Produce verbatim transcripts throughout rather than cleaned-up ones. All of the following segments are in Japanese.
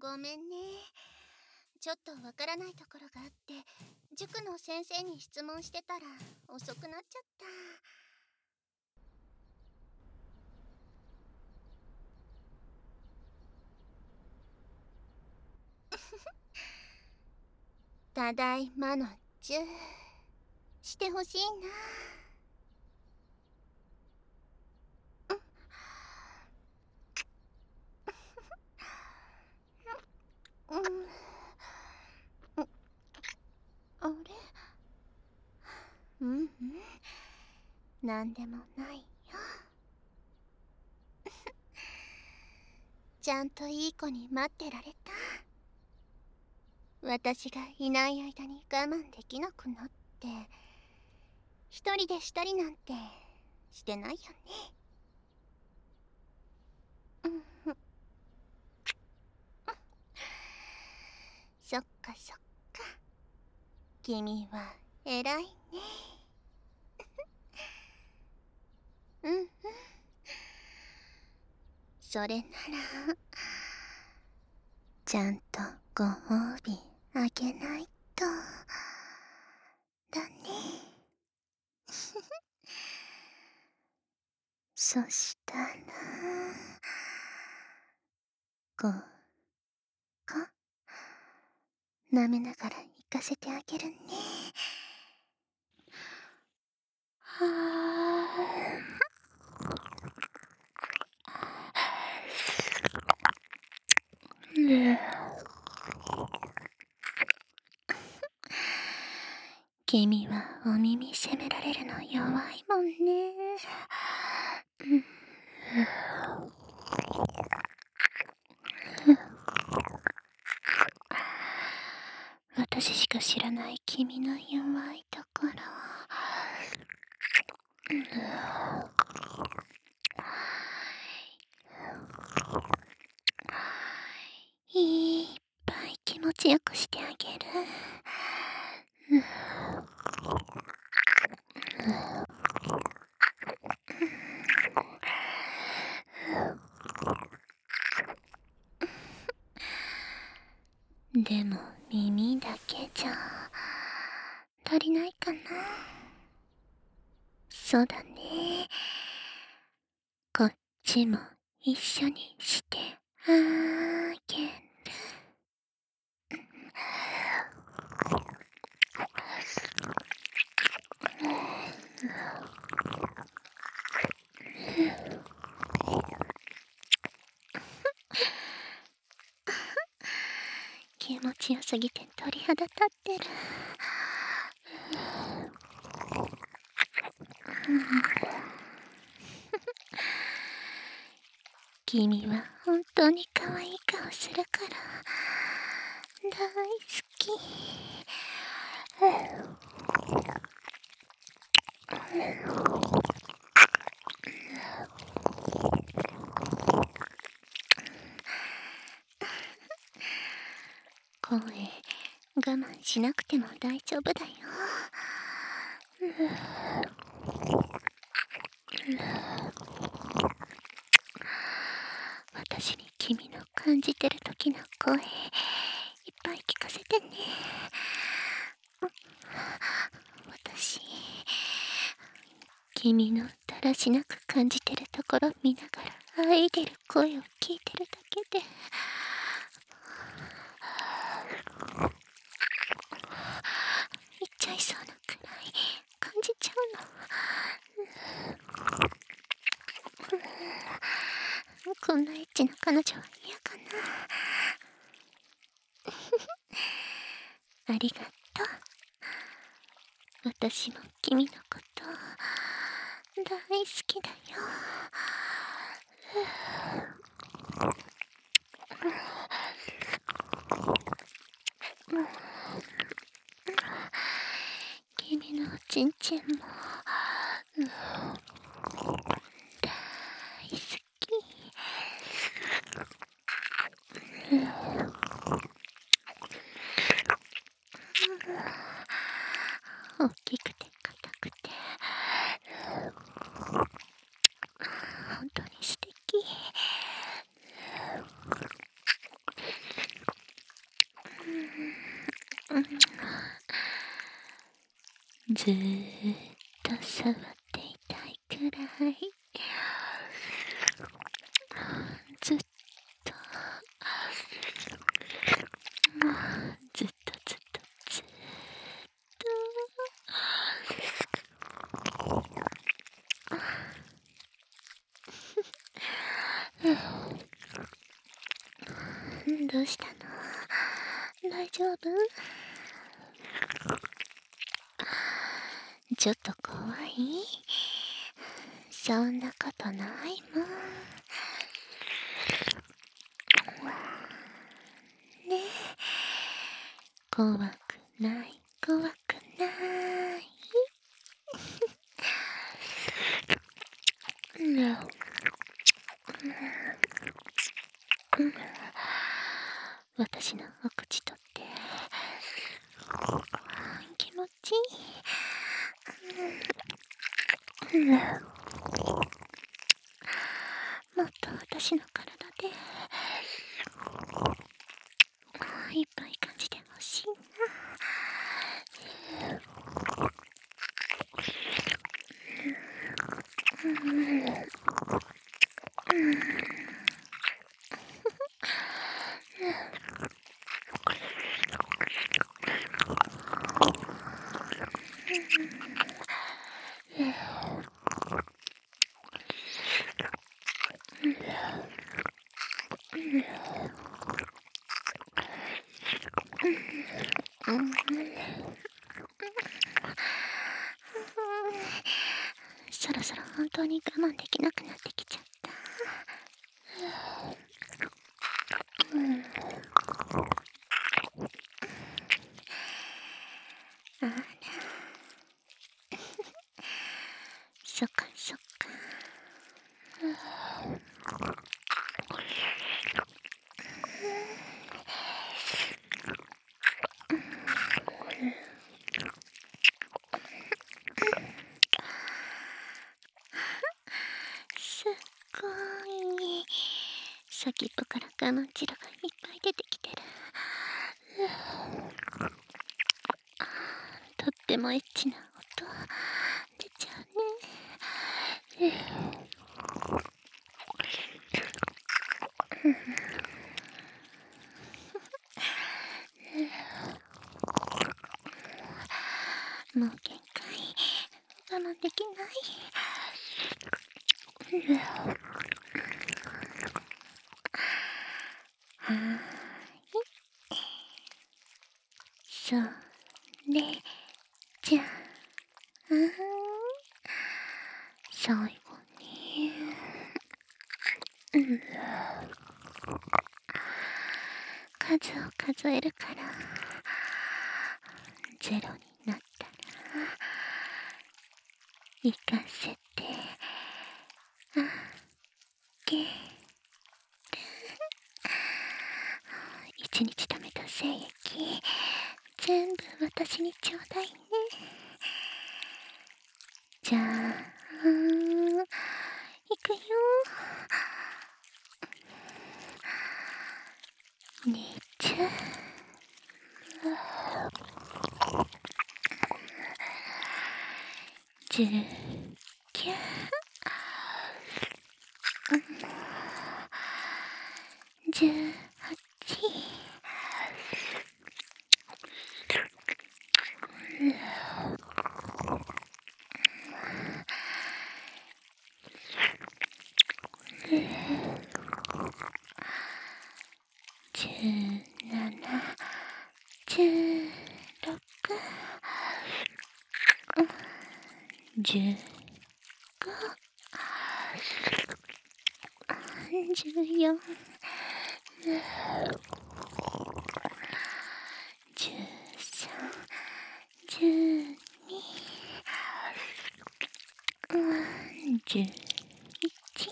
ごめんね。ちょっとわからないところがあって、塾の先生に質問してたら遅くなっちゃった。ただいまのチューしてほしいな。うん、うん、あれ、うんうん、なんでもないよ。ちゃんといい子に待ってられた。私がいない間に我慢できなくなって、一人でしたりなんてしてないよね。うん、そっかそっか。君は偉いね。うんうん。それならちゃんとご褒美あげないとだね。そしたらこうこ舐めながら行かせてあげるね。はあ君はお耳責められるの弱いもんね。私しか知らない君の弱いところ。いっぱい気持ちよくしてあげる。でも耳だけじゃ足りないかな。そうだね。こっちも一緒にしてあげる。気持ちよすぎて鳥肌立ってる。君は本当に可愛い顔するから大好き。声我慢しなくても大丈夫だよ。私に君の感じてる時の声いっぱい聞かせてね。私君のだらしなく感じてるところ見ながら愛でる声を聞いてるだけで言っちゃいそうなくらい感じちゃうの。こんなエッチな彼女は嫌かな。ありがとう。私も君のこと大好きだよ。君のおちんちんも大好き。大きくて硬くて本当に素敵。 ずーっと触っていたいくらい、ずっと、もうずっとずっとずっとどうしたの？大丈夫？ちょっと怖い？そんなことないもん。ねえ、怖くない怖くない。私のお口取って気持ちいい。もっと私の体でいっぱい感じてほしいな。そろそろ本当に我慢できなくなってきちゃった。あら、そっかそっか。すっごい、先っぽから我慢汁がいっぱい出てきてる。とってもエッチな音出ちゃうね。もう限界、我慢できない。はーい、それじゃあ最後に、うん、数を数えるからゼロになったら行かせてあげる。一日貯めた精液全部私にちょうだいね。じゃあいくよ。にちゅじゅうきゅうじゅうはちじゅうななじゅうろくじゅうごじゅうよんじゅうさんじゅうにじゅういち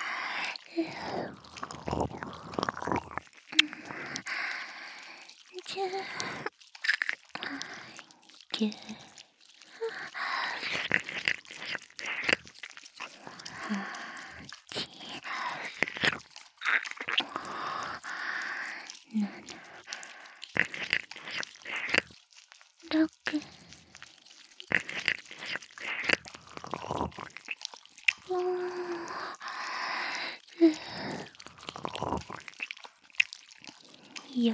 じゅうきゅうななろくよ。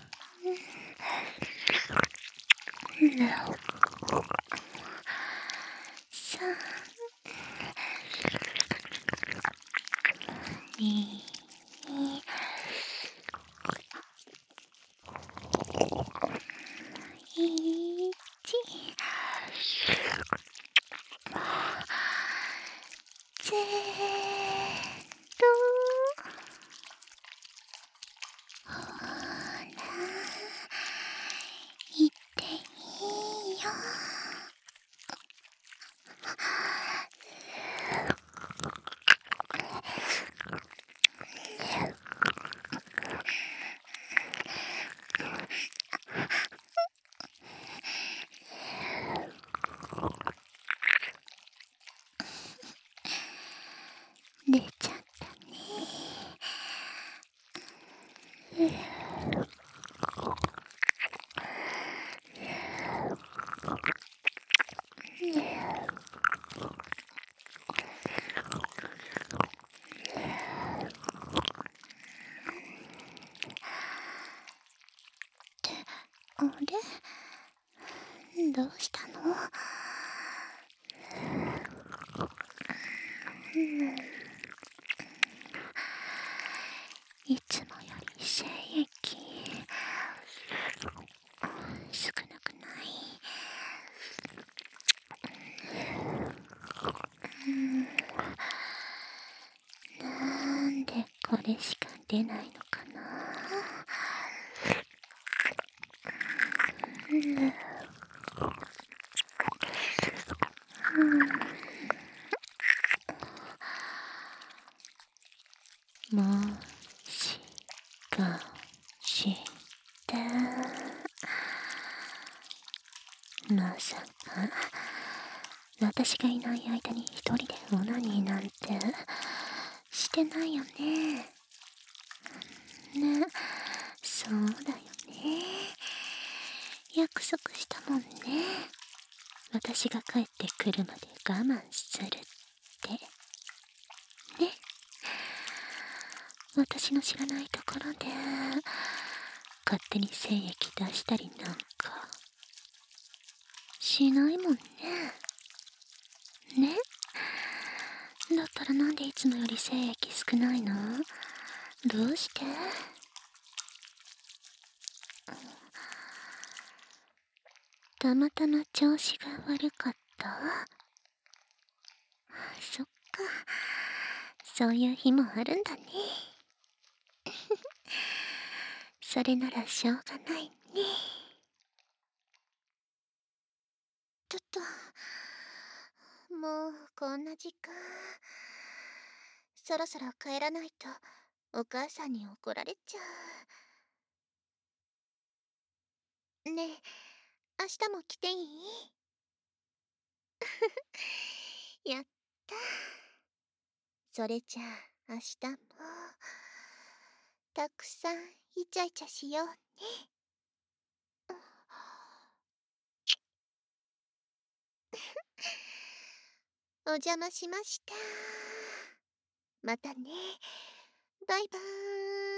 さん、に、いち、ゼロ。ほら、言っていいよ。出ちゃったね。あれ、どうしたの？いつもより精液少なくない？なんでこれしか出ないのかな。もしかしてまさか私がいない間に一人でオナニーなんてしてないよね。ね、そうだよね。約束したもんね。私が帰ってくるまで我慢するってね。私の知らないところで勝手に精液出したりなんかしないもんね。ね。だったらなんでいつもより精液少ないの？どうして？たまたま調子が悪かった？そっか、そういう日もあるんだね。それならしょうがないね。ちょっと、もうこんな時間。そろそろ帰らないとお母さんに怒られちゃう。ねえ、明日も来ていい？やった。それじゃあ明日もたくさんイチャイチャしようね。お邪魔しました。またね。バイバーイ。